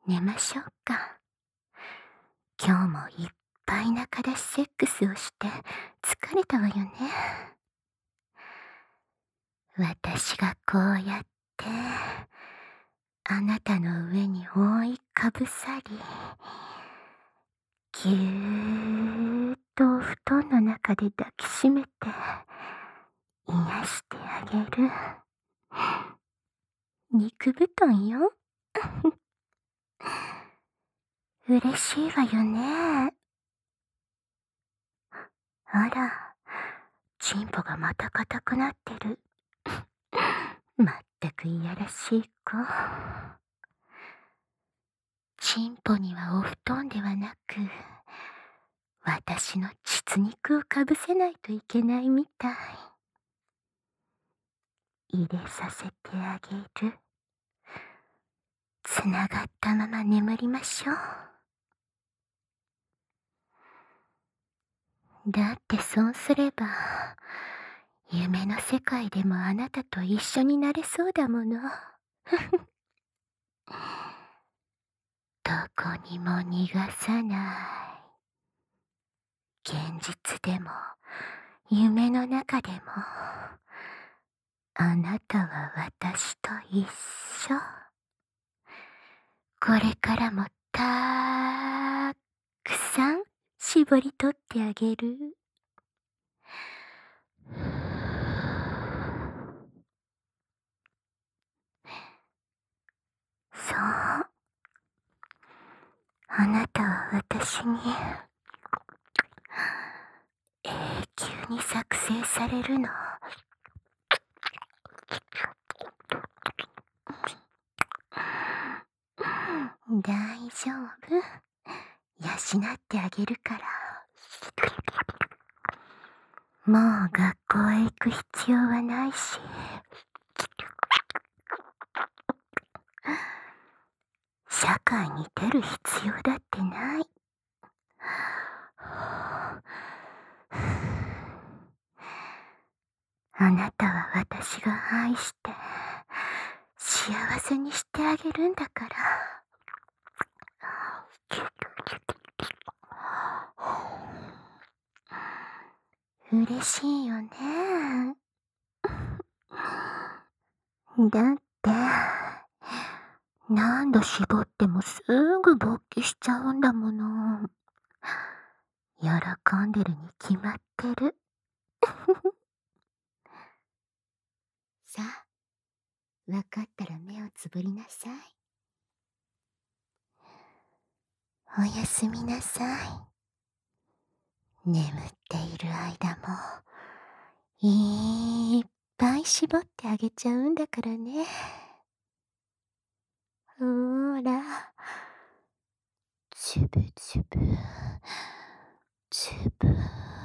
寝ましょうか。今日もいっぱい仲出しセックスをして疲れたわよね。私がこうやってあなたの上に覆いかぶさり、ぎゅーっとお布団の中で抱きしめて癒してあげる肉布団よ。嬉しいわよね。あら、チンポがまた硬くなってる。まったくいやらしい子。チンポにはお布団ではなく、私の膣肉をかぶせないといけないみたい。入れさせてあげる。つながったまま眠りましょう。だってそうすれば、夢の世界でもあなたと一緒になれそうだもの。どこにも逃がさない。現実でも、夢の中でも、あなたは私と一緒。これからもたくさん絞り取ってあげる。そう。あなたは私に永久に作成されるの。大丈夫。養ってあげるから。もう学校へ行く必要はないし。社会に出る必要だってない。あなたは私が愛して幸せにしてあげるんだから。嬉しいよね。だって、何度絞ってもすぐ勃起しちゃうんだもの。喜んでるに決まってる。さあ、わかったら目をつぶりなさい。おやすみなさい。眠っている間も、いっぱい絞ってあげちゃうんだからね。ほーら、チュブチュブ、チュブ。